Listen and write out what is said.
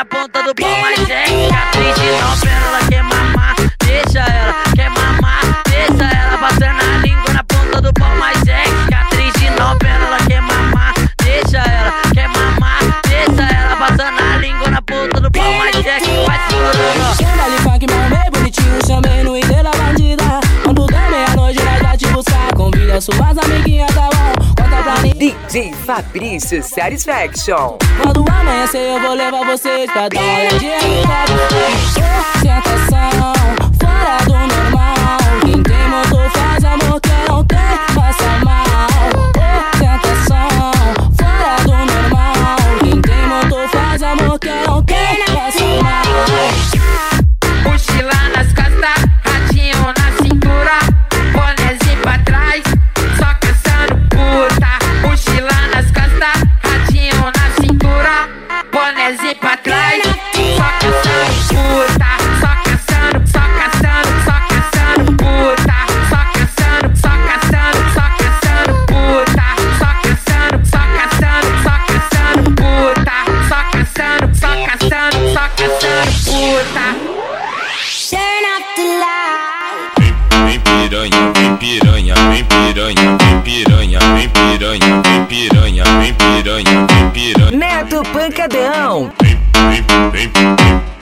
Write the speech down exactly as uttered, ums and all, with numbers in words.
ponta do pau, mas é cicatriz de novela. Ela quer mamar, deixa ela, quer mamar, deixa ela. Passando a língua na ponta do pau, mas é cicatriz de novela. Ela quer mamar, deixa ela, quer mamar, deixa ela. Passando a língua na ponta do pau, mas é que vai segurando. Baile funk, mamei bonitinho, chamei no I D da bandida. Quando der meia-noite nós vai te buscar, convida suas amiguinhas, tá bom? Conta pra mim. D J Fabrício Satisfaction. Quando amanhecer eu vou levar vocês pra dar uma olhadinha no copo. Sentação, fora do normal. Quem tem motor faz amor, quem não tem passa mal. Sentação, fora do normal. Quem tem motor faz amor, quem não tem passa mal. Mochila nas costas, ratinho na cintura, bonézinho pra trás, só caçando puta. Mochila nas costas, ratinho na cintura, bonézinho pra trás, só caçando puta. Só caçando, só caçando, só caçando puta. Só caçando, só caçando, só caçando puta. Só caçando, só caçando, só caçando puta. Só caçando, só caçando, só caçando puta. Turn up the light. Vem piranha, vem piranha, vem piranha, vem piranha, vem piranha, vem piranha, vem piranha, vem piranha. Neto Pancadão. Vem, vem, vem, vem.